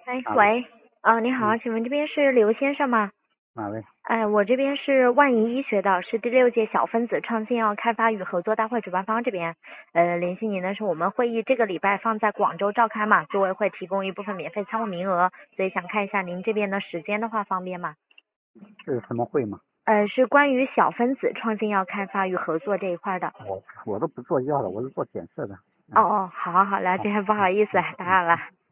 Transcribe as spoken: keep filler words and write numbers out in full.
哎， 哪位？ 喂，啊，你好， 嗯， 请问这边是刘先生吗？ 哪位？ 哎，我这边是万宜医学的，是第六届小分子创新药开发与合作大会主办方这边，呃，联系您的是我们会议这个礼拜放在广州召开嘛，组委会提供一部分免费参会名额，所以想看一下您这边的时间的话方便吗？ 是什么会吗？ 呃，是关于小分子创新药开发与合作这一块的。 我我都不做药的，我是做检测的。嗯， 哦哦，好好好，了好， 解，不好嗯意思嗯嗯打扰了。